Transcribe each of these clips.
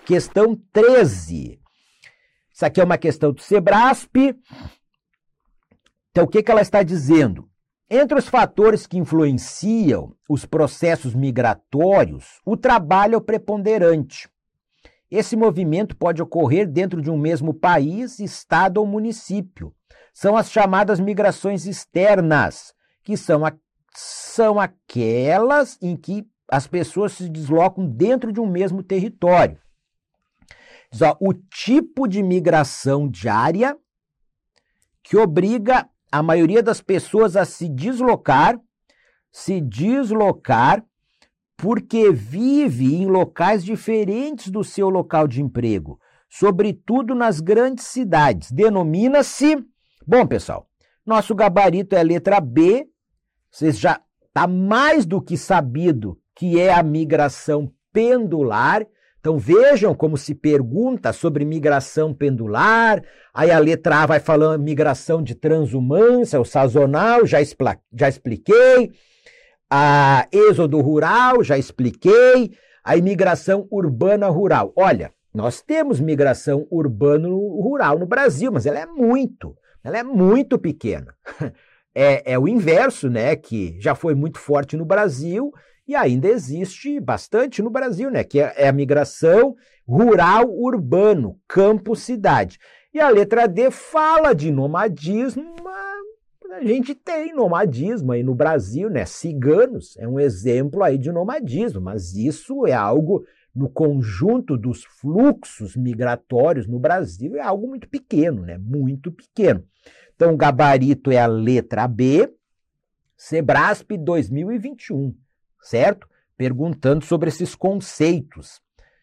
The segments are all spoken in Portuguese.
Questão 13. Isso aqui é uma questão do Sebrasp. Então, o que ela está dizendo? Entre os fatores que influenciam os processos migratórios, o trabalho é o preponderante. Esse movimento pode ocorrer dentro de um mesmo país, estado ou município. São as chamadas migrações externas, que são aquelas em que as pessoas se deslocam dentro de um mesmo território. Diz, ó, o tipo de migração diária que obriga a maioria das pessoas a se deslocar porque vive em locais diferentes do seu local de emprego, sobretudo nas grandes cidades. Denomina-se... Bom, pessoal, nosso gabarito é a letra B. Vocês já está mais do que sabido que é a migração pendular. Então vejam como se pergunta sobre migração pendular. Aí a letra A vai falando migração de transumância, o sazonal, já expliquei. A êxodo rural, já expliquei. A imigração urbana-rural. Olha, nós temos migração urbano-rural no Brasil, mas ela é muito pequena. É o inverso, né, que já foi muito forte no Brasil e ainda existe bastante no Brasil, né, que é a migração rural-urbano, campo-cidade. E a letra D fala de nomadismo. A gente tem nomadismo aí no Brasil, né? Ciganos é um exemplo aí de nomadismo, mas isso é algo no conjunto dos fluxos migratórios no Brasil, é algo muito pequeno, né? Muito pequeno. Então, o gabarito é a letra B, Sebrasp 2021, certo? Perguntando sobre esses conceitos.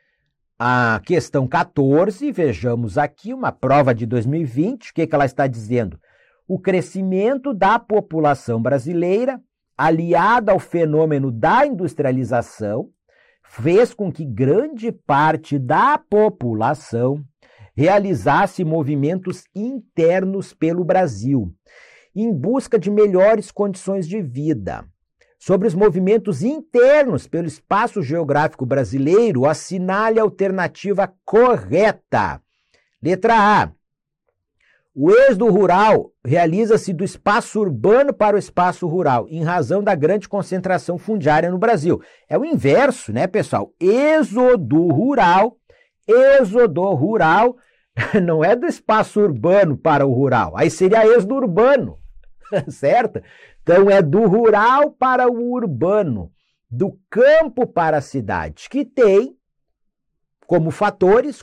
A questão 14, vejamos aqui, uma prova de 2020, o que ela está dizendo? O crescimento da população brasileira, aliado ao fenômeno da industrialização, fez com que grande parte da população realizasse movimentos internos pelo Brasil, em busca de melhores condições de vida. Sobre os movimentos internos pelo espaço geográfico brasileiro, assinale a alternativa correta. Letra A. O êxodo rural realiza-se do espaço urbano para o espaço rural, em razão da grande concentração fundiária no Brasil. É o inverso, né, pessoal? Êxodo rural não é do espaço urbano para o rural. Aí seria êxodo urbano, certo? Então é do rural para o urbano, do campo para a cidade, que tem como fatores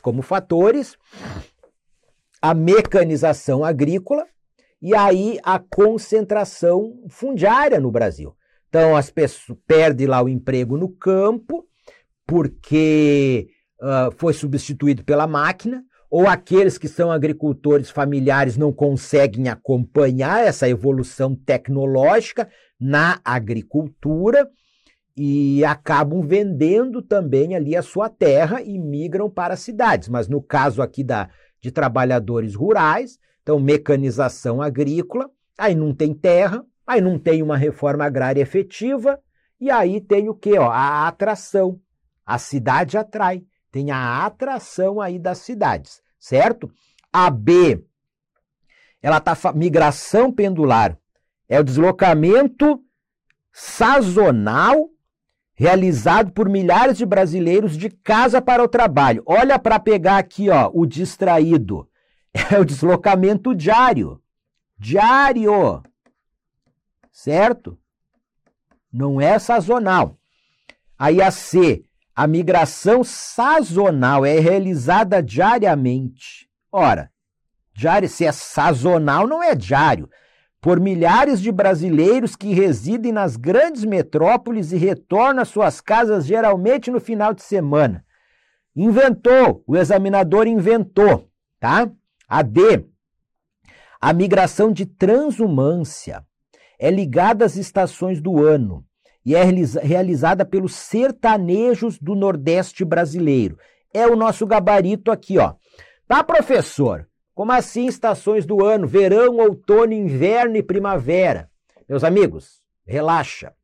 a mecanização agrícola e aí a concentração fundiária no Brasil. Então as pessoas perdem lá o emprego no campo porque foi substituído pela máquina, ou aqueles que são agricultores familiares não conseguem acompanhar essa evolução tecnológica na agricultura e acabam vendendo também ali a sua terra e migram para as cidades. Mas no caso aqui de trabalhadores rurais, então mecanização agrícola, aí não tem terra, aí não tem uma reforma agrária efetiva, e aí tem o quê? A atração. A cidade atrai, tem a atração aí das cidades, certo? A B, ela tá migração pendular, é o deslocamento sazonal realizado por milhares de brasileiros de casa para o trabalho. Olha para pegar aqui, ó, o distraído. É o deslocamento diário. Diário. Certo? Não é sazonal. Aí a C, a migração sazonal é realizada diariamente. Ora, diário, se é sazonal, não é diário. Por milhares de brasileiros que residem nas grandes metrópoles e retornam às suas casas geralmente no final de semana. Inventou, o examinador inventou, tá? A D, a migração de transumância é ligada às estações do ano e é realizada pelos sertanejos do Nordeste brasileiro. É o nosso gabarito aqui, ó. Tá, professor? Como assim estações do ano? Verão, outono, inverno e primavera. Meus amigos, relaxa.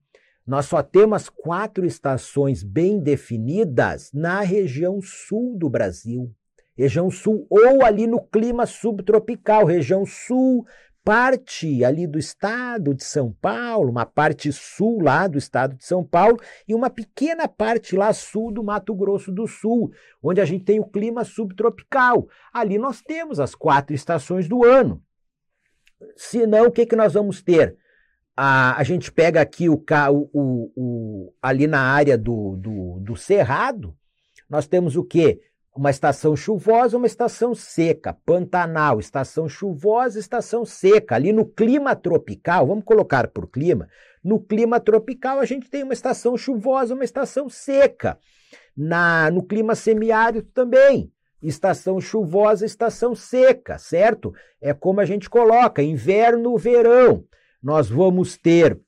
Nós só temos 4 estações bem definidas na região sul do Brasil. Região sul ou ali no clima subtropical, região sul, parte ali do estado de São Paulo, uma parte sul lá do estado de São Paulo e uma pequena parte lá sul do Mato Grosso do Sul, onde a gente tem o clima subtropical. Ali nós temos as 4 estações do ano. Senão, o que nós vamos ter? A gente pega aqui ali na área do Cerrado, nós temos o quê? Uma estação chuvosa, uma estação seca, Pantanal, estação chuvosa, estação seca. Ali no clima tropical, vamos colocar por clima, no clima tropical a gente tem uma estação chuvosa, uma estação seca. No clima semiárido também, estação chuvosa, estação seca, certo? É como a gente coloca, inverno, verão. Nós vamos ter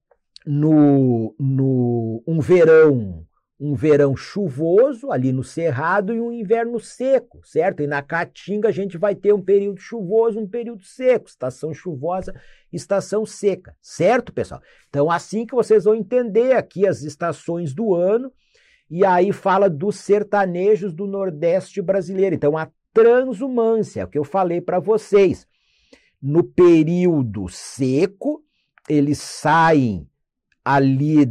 um verão chuvoso ali no Cerrado e um inverno seco, certo? E na Caatinga a gente vai ter um período chuvoso, um período seco, estação chuvosa, estação seca, certo, pessoal? Então, assim que vocês vão entender aqui as estações do ano, e aí fala dos sertanejos do Nordeste brasileiro. Então, a transumância, o que eu falei para vocês. No período seco, eles saem ali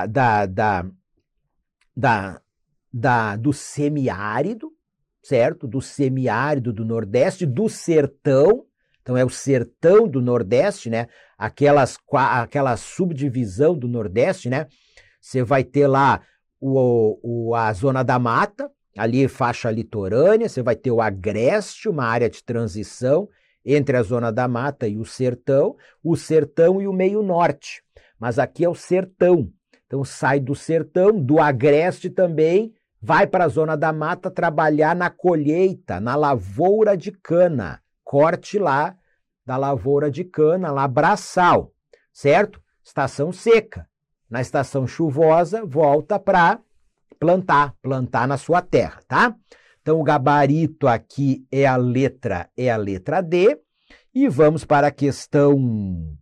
do semiárido, certo? Do semiárido do Nordeste, do sertão. Então é o sertão do Nordeste, né? Aquela subdivisão do Nordeste, né? Você vai ter lá a zona da mata, ali faixa litorânea, você vai ter o agreste, uma área de transição entre a zona da mata e o sertão e o meio norte. Mas aqui é o sertão. Então sai do sertão, do agreste também, vai para a zona da mata trabalhar na colheita, na lavoura de cana. Corte lá da lavoura de cana, lá braçal, certo? Estação seca. Na estação chuvosa, volta para plantar na sua terra, tá? Então o gabarito aqui é a letra D. E vamos para a questão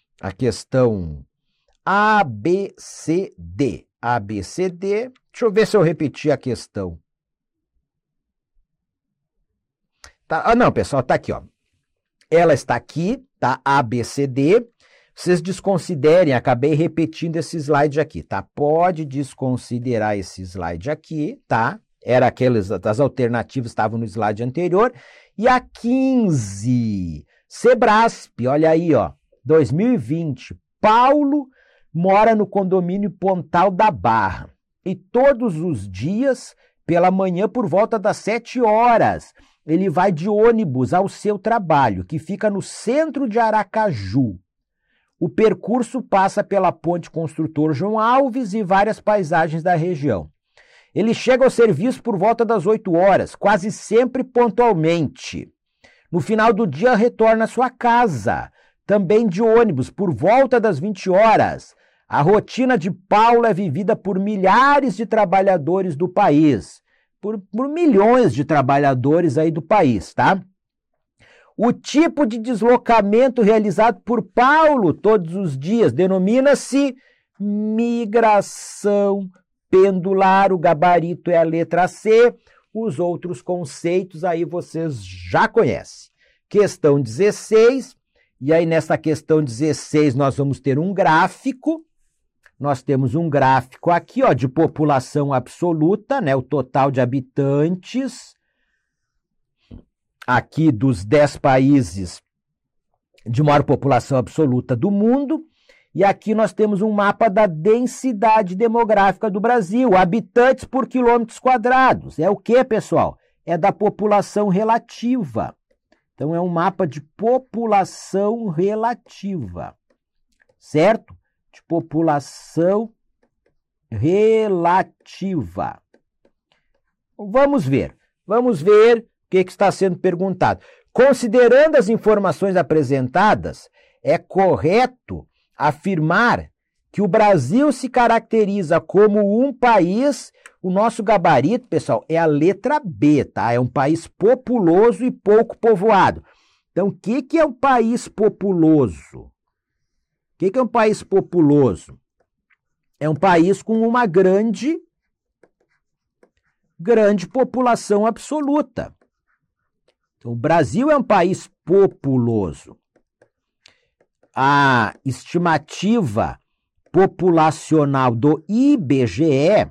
ABCD. ABCD. Deixa eu ver se eu repeti a questão. Tá? Não, pessoal, tá aqui, ó. Ela está aqui, tá? ABCD. Vocês desconsiderem, acabei repetindo esse slide aqui, tá? Pode desconsiderar esse slide aqui, tá? Era as alternativas estavam no slide anterior. E a 15, Sebrasp, olha aí, ó, 2020. Paulo mora no condomínio Pontal da Barra. E todos os dias, pela manhã, por volta das 7 horas, ele vai de ônibus ao seu trabalho, que fica no centro de Aracaju. O percurso passa pela Ponte Construtor João Alves e várias paisagens da região. Ele chega ao serviço por volta das 8 horas, quase sempre pontualmente. No final do dia, retorna à sua casa, também de ônibus, por volta das 20 horas. A rotina de Paulo é vivida por milhares de trabalhadores do país, por milhões de trabalhadores aí do país, tá? O tipo de deslocamento realizado por Paulo todos os dias denomina-se migração pendular. O gabarito é a letra C. Os outros conceitos aí vocês já conhecem. Questão 16. E aí nessa questão 16 nós vamos ter um gráfico. Nós temos um gráfico aqui, ó, de população absoluta, né? O total de habitantes aqui dos 10 países de maior população absoluta do mundo. E aqui nós temos um mapa da densidade demográfica do Brasil, habitantes por quilômetros quadrados. É o que, pessoal? É da população relativa. Então, é um mapa de população relativa, certo? De população relativa. Vamos ver o que está sendo perguntado. Considerando as informações apresentadas, é correto afirmar que o Brasil se caracteriza como um país. O nosso gabarito, pessoal, é a letra B, tá? É um país populoso e pouco povoado. Então, o que é um país populoso? O que é um país populoso? é um país com uma grande população absoluta. Então, o Brasil é um país populoso. A estimativa populacional do IBGE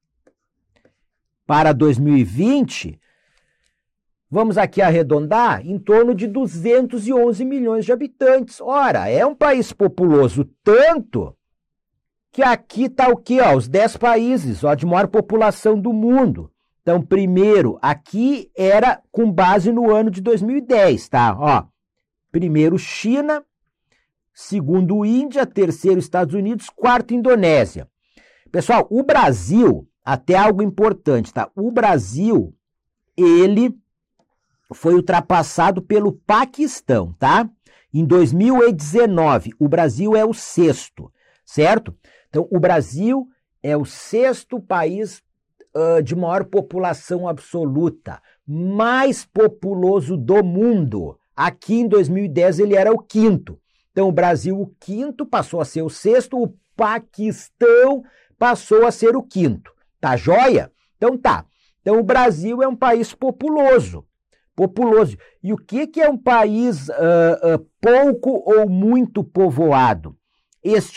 para 2020, vamos aqui arredondar, em torno de 211 milhões de habitantes. Ora, é um país populoso tanto que aqui está o quê? Os 10 países de maior população do mundo. Então, primeiro, aqui era com base no ano de 2010, tá? Primeiro, China. Segundo, Índia. Terceiro, Estados Unidos. Quarto, Indonésia. Pessoal, o Brasil, até algo importante, tá? O Brasil, ele foi ultrapassado pelo Paquistão, tá? Em 2019, o Brasil é o 6º, certo? Então, o Brasil é o 6º país de maior população absoluta, mais populoso do mundo. Aqui em 2010 ele era o 5º. Então o Brasil o 5º passou a ser o 6º, o Paquistão passou a ser o 5º. Tá joia? Então tá. Então o Brasil é um país populoso. Populoso. E o que é um país pouco ou muito povoado? Este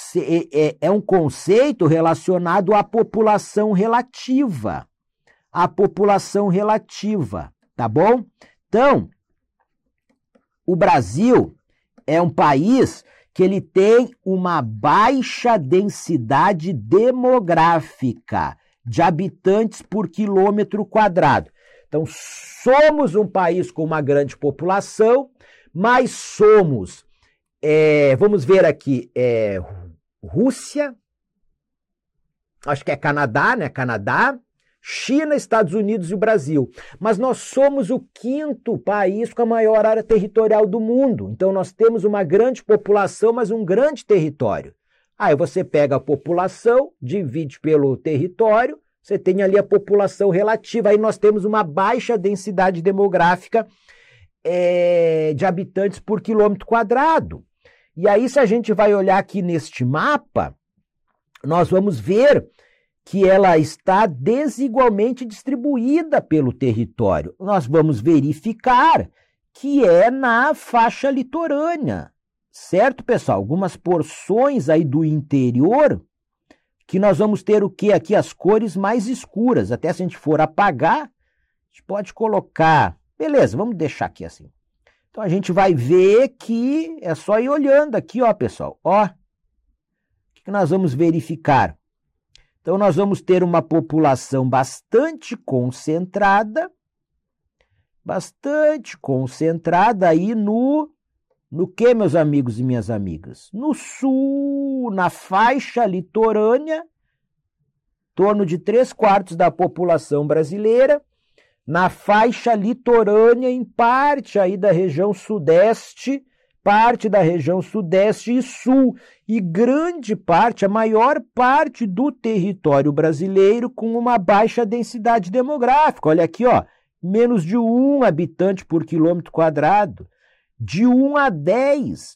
é um conceito relacionado à população relativa. A população relativa, tá bom? Então, o Brasil é um país que ele tem uma baixa densidade demográfica de habitantes por quilômetro quadrado. Então, somos um país com uma grande população, mas somos... vamos ver aqui, Rússia, acho que é Canadá, né? Canadá, China, Estados Unidos e o Brasil. Mas nós somos o 5º país com a maior área territorial do mundo. Então nós temos uma grande população, mas um grande território. Aí você pega a população, divide pelo território, você tem ali a população relativa. Aí nós temos uma baixa densidade demográfica de habitantes por quilômetro quadrado. E aí, se a gente vai olhar aqui neste mapa, nós vamos ver que ela está desigualmente distribuída pelo território. Nós vamos verificar que é na faixa litorânea, certo, pessoal? Algumas porções aí do interior que nós vamos ter o quê? Aqui as cores mais escuras. Até se a gente for apagar, a gente pode colocar... Beleza, vamos deixar aqui assim. Então, a gente vai ver que é só ir olhando aqui, pessoal. O que nós vamos verificar? Então, nós vamos ter uma população bastante concentrada aí no que, meus amigos e minhas amigas? No sul, na faixa litorânea, em torno de 3/4 da população brasileira, na faixa litorânea, em parte aí da região sudeste, parte da região sudeste e sul, e grande parte, a maior parte do território brasileiro com uma baixa densidade demográfica. Olha aqui, menos de 1 habitante por quilômetro quadrado, de 1 a 10,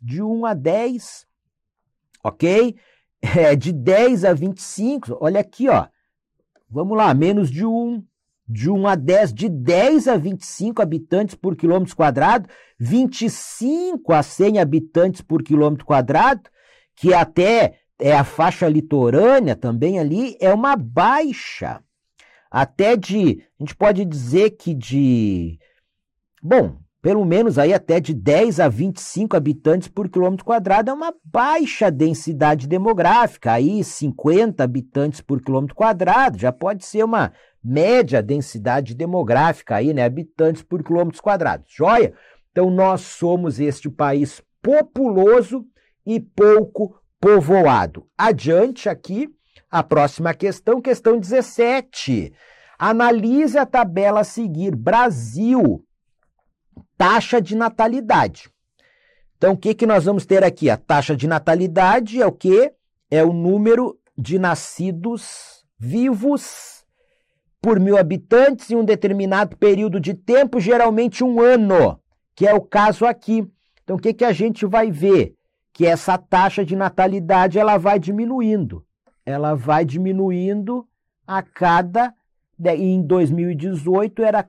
ok? De 10 a 25, olha aqui, vamos lá, menos de 1. De 1 a 10, de 10 a 25 habitantes por quilômetro quadrado, 25 a 100 habitantes por quilômetro quadrado, que até é a faixa litorânea também ali, é uma baixa. Até a gente pode dizer que pelo menos aí até de 10 a 25 habitantes por quilômetro quadrado é uma baixa densidade demográfica. Aí 50 habitantes por quilômetro quadrado já pode ser uma média densidade demográfica aí, né? Habitantes por quilômetros quadrados. Joia? Então nós somos este país populoso e pouco povoado. Adiante aqui, a próxima questão, questão 17. Analise a tabela a seguir. Brasil, taxa de natalidade. Então, o que nós vamos ter aqui? A taxa de natalidade é o quê? É o número de nascidos vivos por 1.000 habitantes em um determinado período de tempo, geralmente 1 ano, que é o caso aqui. Então, o que a gente vai ver? Que essa taxa de natalidade ela vai diminuindo. ela vai diminuindo a cada... Em 2018 era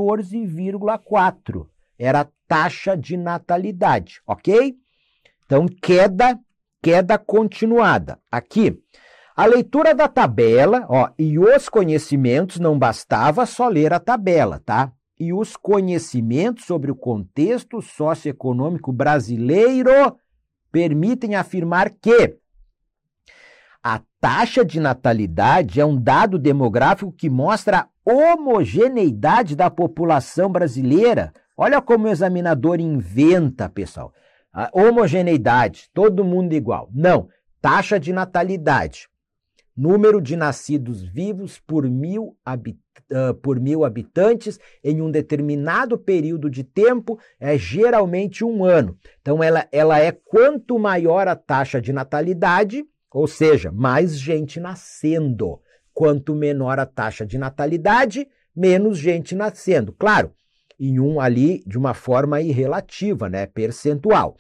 14,4. Era a taxa de natalidade, ok? Então, queda continuada. Aqui, a leitura da tabela, ó, e os conhecimentos, não bastava só ler a tabela, tá? E os conhecimentos sobre o contexto socioeconômico brasileiro permitem afirmar que a taxa de natalidade é um dado demográfico que mostra a homogeneidade da população brasileira. Olha como o examinador inventa, pessoal. A homogeneidade, todo mundo igual. Não, taxa de natalidade. Número de nascidos vivos por mil habitantes em um determinado período de tempo, é geralmente um ano. Então, ela é quanto maior a taxa de natalidade, ou seja, mais gente nascendo. Quanto menor a taxa de natalidade, menos gente nascendo. Claro, em um ali de uma forma irrelativa, né? Percentual.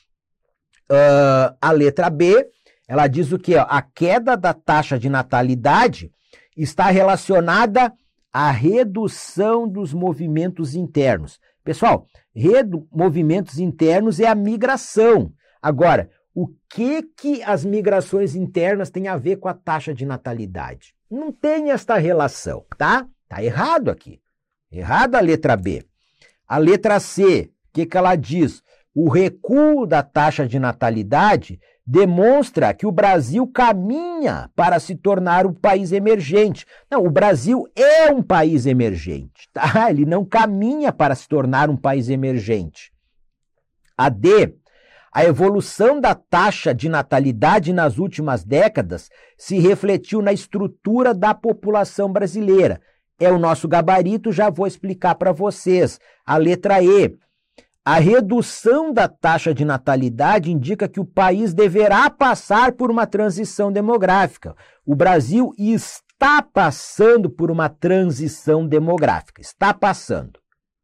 A letra B, ela diz o quê? A queda da taxa de natalidade está relacionada à redução dos movimentos internos. Pessoal, movimentos internos é a migração. Agora, o que as migrações internas têm a ver com a taxa de natalidade? Não tem esta relação, tá? Tá errado aqui. Errado a letra B. A letra C, o que ela diz? O recuo da taxa de natalidade demonstra que o Brasil caminha para se tornar um país emergente. Não, o Brasil é um país emergente, tá? Ele não caminha para se tornar um país emergente. A D, a evolução da taxa de natalidade nas últimas décadas se refletiu na estrutura da população brasileira. É o nosso gabarito, já vou explicar para vocês. A letra E, a redução da taxa de natalidade indica que o país deverá passar por uma transição demográfica. O Brasil está passando por uma transição demográfica. Está passando.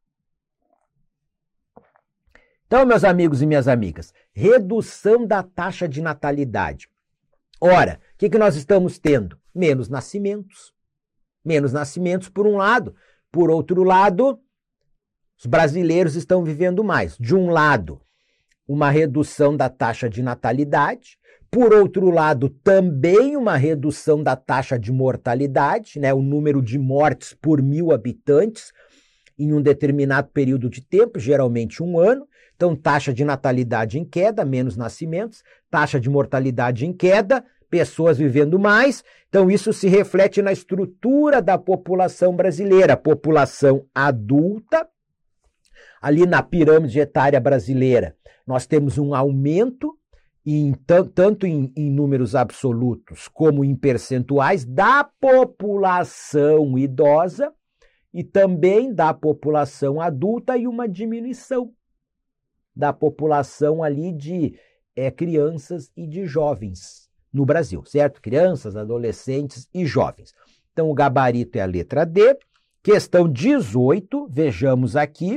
Então, meus amigos e minhas amigas, redução da taxa de natalidade. Ora, o que nós estamos tendo? Menos nascimentos. Menos nascimentos por um lado. Por outro lado, os brasileiros estão vivendo mais. De um lado, uma redução da taxa de natalidade. Por outro lado, também uma redução da taxa de mortalidade, né? O número de mortes por 1.000 habitantes em um determinado período de tempo, geralmente um ano. Então, taxa de natalidade em queda, menos nascimentos. Taxa de mortalidade em queda, pessoas vivendo mais. Então, isso se reflete na estrutura da população brasileira. População adulta. Ali na pirâmide etária brasileira, nós temos um aumento, tanto em números absolutos como em percentuais, da população idosa e também da população adulta e uma diminuição da população ali de crianças e de jovens no Brasil, certo? Crianças, adolescentes e jovens. Então, o gabarito é a letra D. Questão 18, vejamos aqui.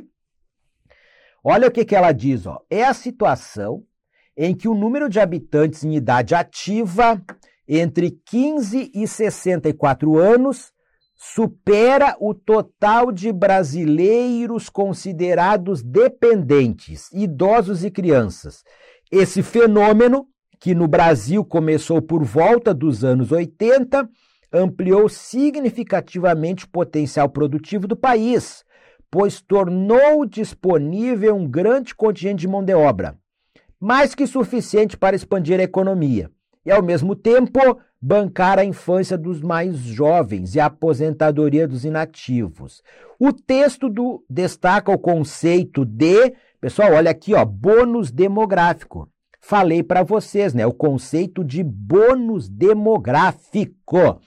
Olha o que ela diz, ó. É a situação em que o número de habitantes em idade ativa entre 15 e 64 anos supera o total de brasileiros considerados dependentes, idosos e crianças. Esse fenômeno, que no Brasil começou por volta dos anos 80, ampliou significativamente o potencial produtivo do país, pois tornou disponível um grande contingente de mão de obra, mais que suficiente para expandir a economia e, ao mesmo tempo, bancar a infância dos mais jovens e a aposentadoria dos inativos. O texto destaca o conceito de, pessoal, olha aqui, ó, bônus demográfico. Falei para vocês, né, o conceito de bônus demográfico.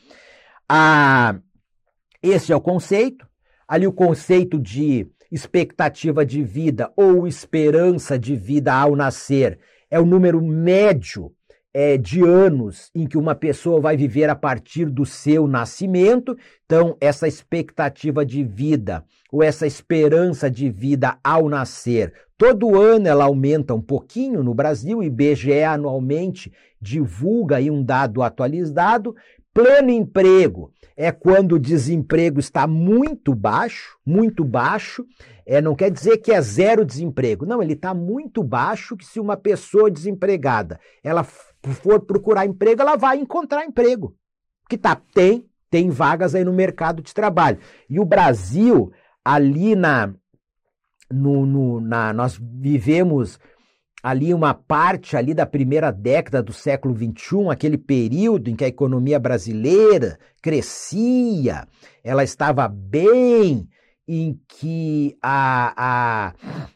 Esse é o conceito. Ali o conceito de expectativa de vida ou esperança de vida ao nascer é o número médio de anos em que uma pessoa vai viver a partir do seu nascimento. Então, essa expectativa de vida ou essa esperança de vida ao nascer Todo ano ela aumenta um pouquinho no Brasil, o IBGE anualmente divulga aí um dado atualizado. Pleno emprego é quando o desemprego está muito baixo, não quer dizer que é zero desemprego, não, ele está muito baixo, que se uma pessoa desempregada, ela for procurar emprego, ela vai encontrar emprego, que tem vagas aí no mercado de trabalho. E o Brasil, ali nós vivemos ali uma parte ali da primeira década do século XXI, aquele período em que a economia brasileira crescia, ela estava bem, em que a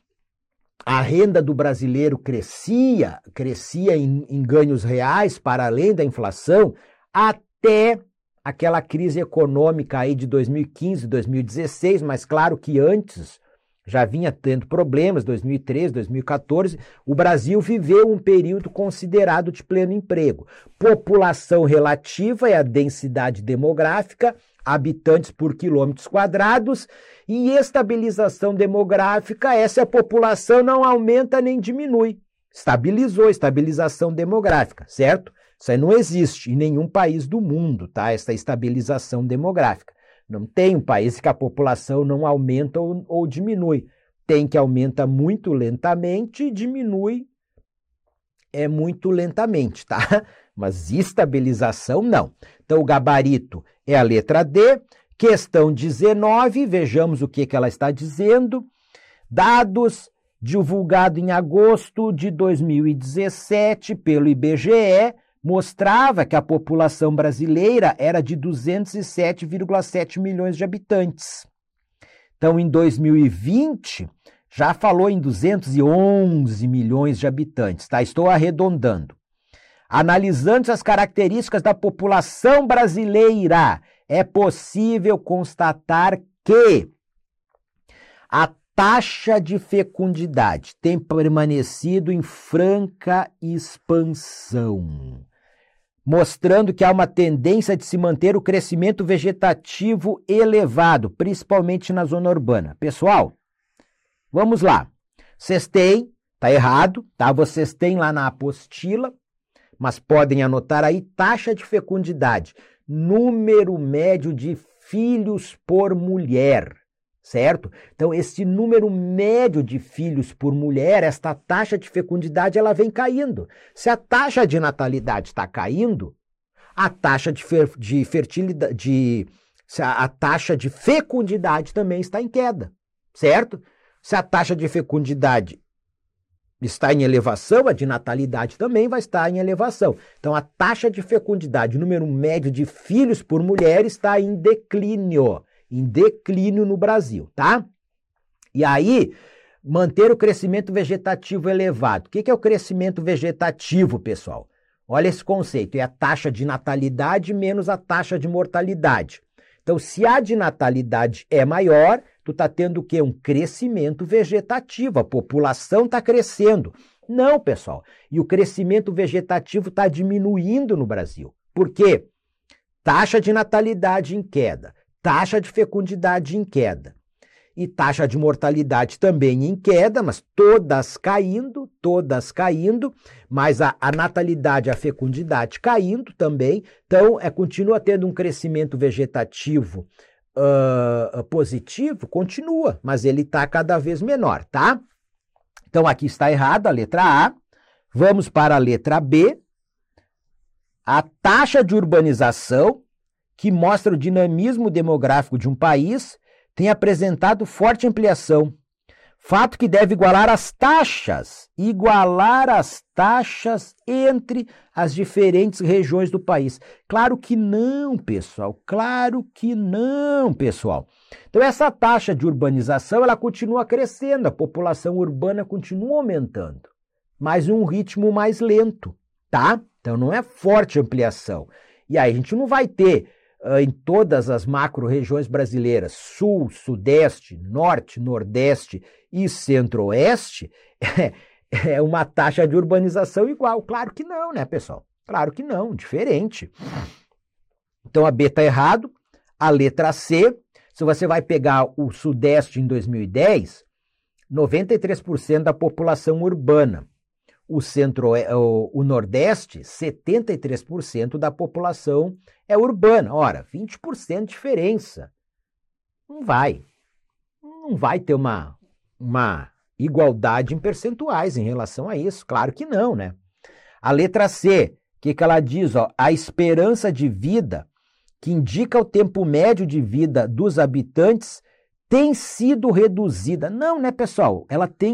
renda do brasileiro crescia em ganhos reais para além da inflação, até aquela crise econômica aí de 2015, 2016, mas claro que antes já vinha tendo problemas, 2013, 2014, o Brasil viveu um período considerado de pleno emprego. População relativa é a densidade demográfica, habitantes por quilômetros quadrados, e estabilização demográfica é se a população não aumenta nem diminui. Estabilização demográfica, certo? Isso aí não existe em nenhum país do mundo, tá? Essa estabilização demográfica. Não tem um país que a população não aumenta ou diminui. Tem que aumenta muito lentamente e diminui muito lentamente, tá? Mas estabilização não. Então o gabarito é a letra D. Questão 19, vejamos o que ela está dizendo. Dados divulgados em agosto de 2017 pelo IBGE mostrava que a população brasileira era de 207,7 milhões de habitantes. Então, em 2020, já falou em 211 milhões de habitantes, tá? Estou arredondando. Analisando as características da população brasileira, é possível constatar que a taxa de fecundidade tem permanecido em franca expansão, mostrando que há uma tendência de se manter o crescimento vegetativo elevado, principalmente na zona urbana. Pessoal, vamos lá. Vocês têm, tá errado, tá? Vocês têm lá na apostila, mas podem anotar aí taxa de fecundidade, número médio de filhos por mulher, certo? Então, esse número médio de filhos por mulher, esta taxa de fecundidade, ela vem caindo. Se a taxa de natalidade está caindo, a taxa de fertilidade, a taxa de fecundidade também está em queda, certo? Se a taxa de fecundidade está em elevação, a de natalidade também vai estar em elevação. Então, a taxa de fecundidade, o número médio de filhos por mulher, está em declínio no Brasil, tá? E aí, manter o crescimento vegetativo elevado. O que é o crescimento vegetativo, pessoal? Olha esse conceito, é a taxa de natalidade menos a taxa de mortalidade. Então, se a de natalidade é maior, tu tá tendo o quê? Um crescimento vegetativo, a população tá crescendo. Não, pessoal, e o crescimento vegetativo tá diminuindo no Brasil. Por quê? Taxa de natalidade em queda, taxa de fecundidade em queda e taxa de mortalidade também em queda, mas todas caindo, mas a natalidade e a fecundidade caindo também. Então, continua tendo um crescimento vegetativo positivo, continua, mas ele está cada vez menor, tá? Então, aqui está errado a letra A. Vamos para a letra B. A taxa de urbanização, que mostra o dinamismo demográfico de um país, tem apresentado forte ampliação. Fato que deve igualar as taxas entre as diferentes regiões do país. Claro que não, pessoal. Então, essa taxa de urbanização, ela continua crescendo, a população urbana continua aumentando, mas em um ritmo mais lento, tá? Então, não é forte ampliação. E aí, a gente não vai ter em todas as macro-regiões brasileiras, sul, sudeste, norte, nordeste e centro-oeste, é uma taxa de urbanização igual. Claro que não, né, pessoal? Claro que não, diferente. Então, a B está errado. A letra C, se você vai pegar o sudeste em 2010, 93% da população urbana. O Nordeste, 73% da população é urbana. Ora, 20% de diferença. Não vai ter uma igualdade em percentuais em relação a isso. Claro que não, né? A letra C, o que ela diz? Ó, a esperança de vida, que indica o tempo médio de vida dos habitantes, tem sido reduzida. Não, né, pessoal?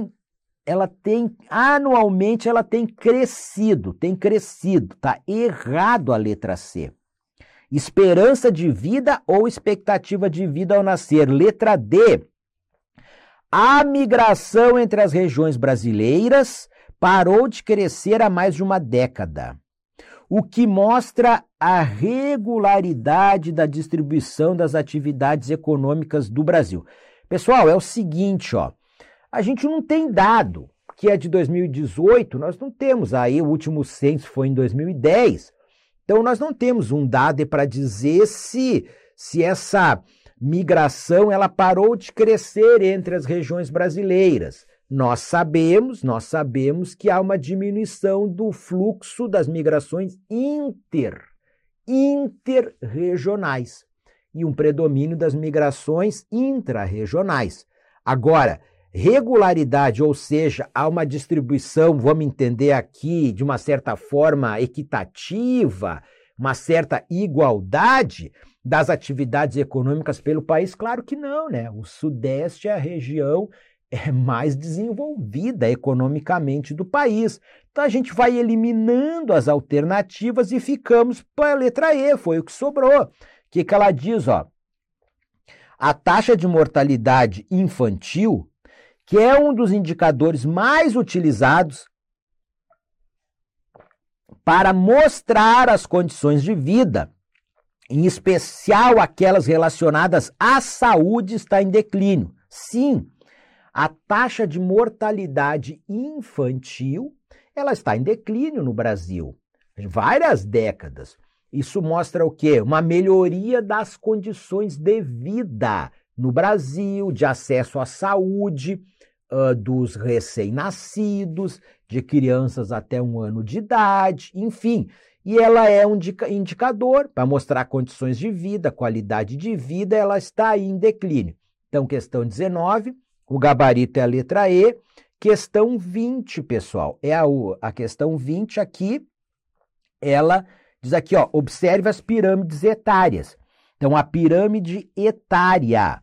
Anualmente ela tem crescido. Tá errado a letra C. Esperança de vida ou expectativa de vida ao nascer. Letra D. A migração entre as regiões brasileiras parou de crescer há mais de uma década, o que mostra a regularidade da distribuição das atividades econômicas do Brasil. Pessoal, é o seguinte, ó, a gente não tem dado, que é de 2018, nós não temos aí, o último censo foi em 2010, então nós não temos um dado para dizer se essa migração ela parou de crescer entre as regiões brasileiras. Nós sabemos que há uma diminuição do fluxo das migrações interregionais e um predomínio das migrações intrarregionais. Agora, regularidade, ou seja, há uma distribuição, vamos entender aqui, de uma certa forma equitativa, uma certa igualdade das atividades econômicas pelo país? Claro que não, né? O Sudeste é a região mais desenvolvida economicamente do país. Então a gente vai eliminando as alternativas e ficamos para a letra E, foi o que sobrou. O que ela diz, ó? A taxa de mortalidade infantil, que é um dos indicadores mais utilizados para mostrar as condições de vida, em especial aquelas relacionadas à saúde, está em declínio. Sim, a taxa de mortalidade infantil, ela está em declínio no Brasil, várias décadas. Isso mostra o quê? Uma melhoria das condições de vida no Brasil, de acesso à saúde, dos recém-nascidos, de crianças até 1 ano de idade, enfim. E ela é um indicador para mostrar condições de vida, qualidade de vida, ela está aí em declínio. Então, questão 19, o gabarito é a letra E. Questão 20, pessoal, é a questão 20 aqui, ela diz aqui, ó, observe as pirâmides etárias. Então, a pirâmide etária,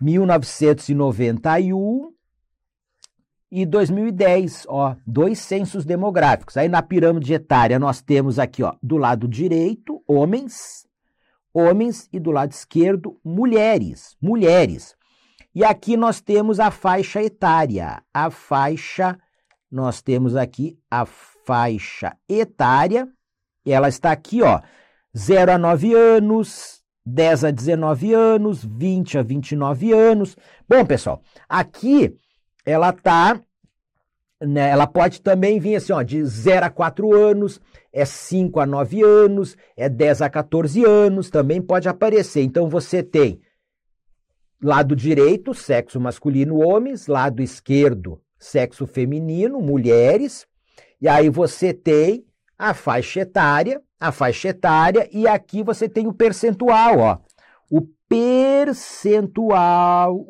1991 e 2010, ó, 2 censos demográficos. Aí na pirâmide etária nós temos aqui, ó, do lado direito, homens, e do lado esquerdo, mulheres. E aqui nós temos a faixa etária. Nós temos aqui a faixa etária, e ela está aqui, ó, 0 a 9 anos, 10 a 19 anos, 20 a 29 anos. Bom, pessoal, aqui ela tá, né, ela pode também vir assim, ó, de 0 a 4 anos, é 5 a 9 anos, é 10 a 14 anos, também pode aparecer. Então você tem lado direito, sexo masculino, homens, lado esquerdo, sexo feminino, mulheres, e aí você tem a faixa etária, e aqui você tem o percentual, ó, o percentual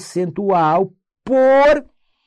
por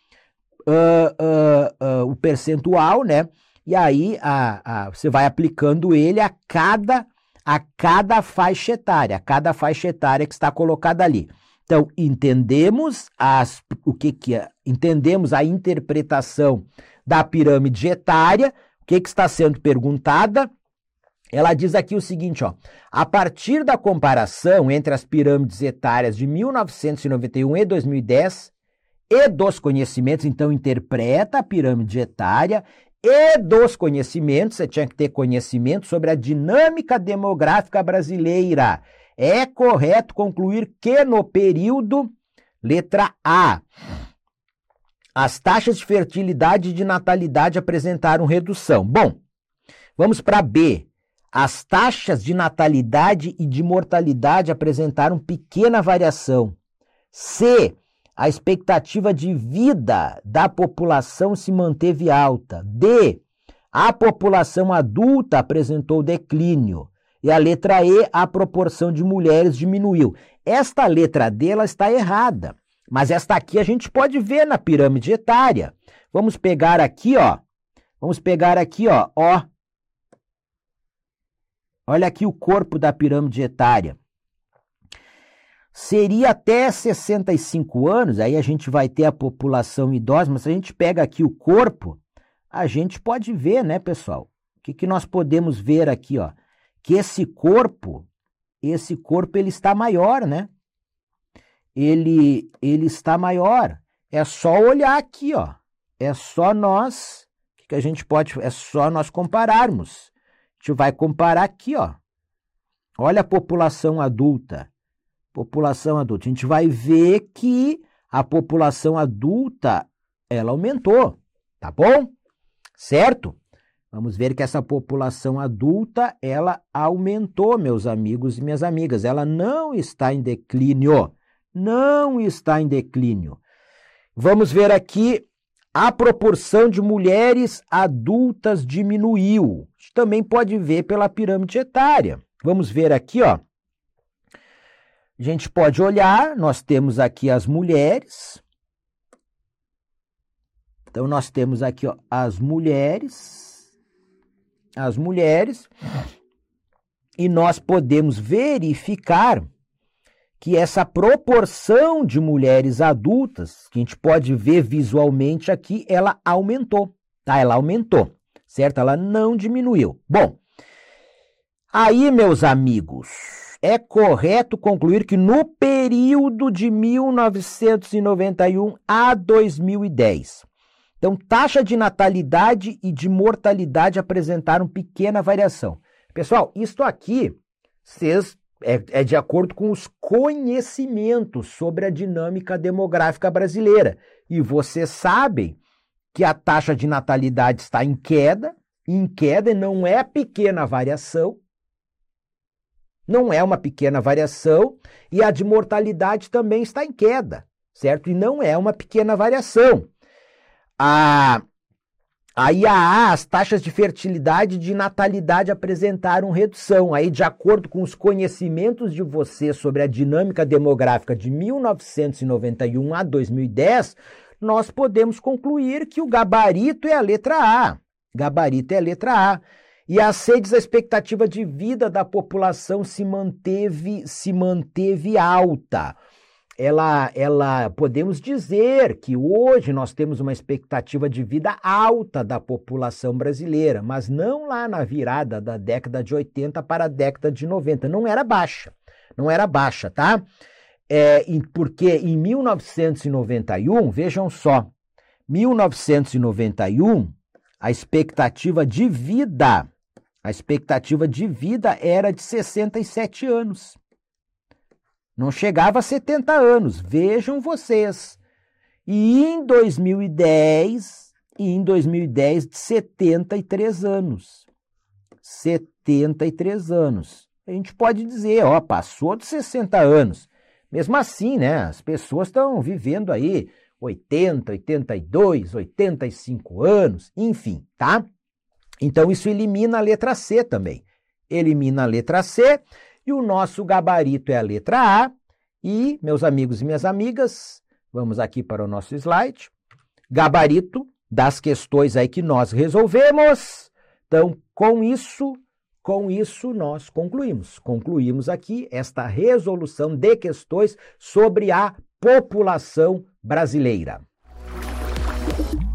o percentual, né? E aí você vai aplicando ele a cada faixa etária, que está colocada ali. Então, entendemos entendemos a interpretação da pirâmide etária. O que está sendo perguntada? Ela diz aqui o seguinte, ó, a partir da comparação entre as pirâmides etárias de 1991 e 2010 e dos conhecimentos, então interpreta a pirâmide etária e dos conhecimentos, você tinha que ter conhecimento sobre a dinâmica demográfica brasileira. É correto concluir que no período, letra A, as taxas de fertilidade e de natalidade apresentaram redução. Bom, vamos para B. As taxas de natalidade e de mortalidade apresentaram pequena variação. C. a expectativa de vida da população se manteve alta. D, a população adulta apresentou declínio. E a letra E, a proporção de mulheres diminuiu. Esta letra D, ela está errada. Mas esta aqui a gente pode ver na pirâmide etária. Vamos pegar aqui, ó. Olha aqui o corpo da pirâmide etária. Seria até 65 anos, aí a gente vai ter a população idosa, mas se a gente pega aqui o corpo, a gente pode ver, né, pessoal? O que nós podemos ver aqui, ó? Que esse corpo ele está maior, né? Ele está maior. É só olhar aqui, ó. É só nós, é só nós compararmos. A gente vai comparar aqui, ó. Olha a população adulta. A gente vai ver que a população adulta, ela aumentou, tá bom? Certo? Vamos ver que essa população adulta, ela aumentou, meus amigos e minhas amigas. Ela não está em declínio. Não está em declínio. Vamos ver aqui, a proporção de mulheres adultas diminuiu. A gente também pode ver pela pirâmide etária. Vamos ver aqui, ó. A gente pode olhar, nós temos aqui as mulheres. Então, nós temos aqui, ó, as mulheres, e nós podemos verificar que essa proporção de mulheres adultas, que a gente pode ver visualmente aqui, ela aumentou, tá? Ela aumentou, certo? Ela não diminuiu. Bom, aí, meus amigos, é correto concluir que no período de 1991 a 2010, então, taxa de natalidade e de mortalidade apresentaram pequena variação. Pessoal, isto aqui é de acordo com os conhecimentos sobre a dinâmica demográfica brasileira. E vocês sabem que a taxa de natalidade está em queda e não é pequena variação. Não é uma pequena variação, e a de mortalidade também está em queda, certo? E não é uma pequena variação. Aí as taxas de fertilidade e de natalidade apresentaram redução. Aí, de acordo com os conhecimentos de vocês sobre a dinâmica demográfica de 1991 a 2010, nós podemos concluir que o gabarito é a letra A. Gabarito é a letra A. E a C diz a expectativa de vida da população se manteve alta. Podemos dizer que hoje nós temos uma expectativa de vida alta da população brasileira, mas não lá na virada da década de 80 para a década de 90. Não era baixa, tá? Porque em 1991, vejam só, 1991, a expectativa de vida era de 67 anos. Não chegava a 70 anos, vejam vocês. E em 2010, de 73 anos. 73 anos. A gente pode dizer, ó, passou de 60 anos. Mesmo assim, né, as pessoas estão vivendo aí 80, 82, 85 anos, enfim, tá? Então, isso elimina a letra C também. Elimina a letra C. E o nosso gabarito é a letra A. E, meus amigos e minhas amigas, vamos aqui para o nosso slide. Gabarito das questões aí que nós resolvemos. Então, com isso nós concluímos. Concluímos aqui esta resolução de questões sobre a população brasileira.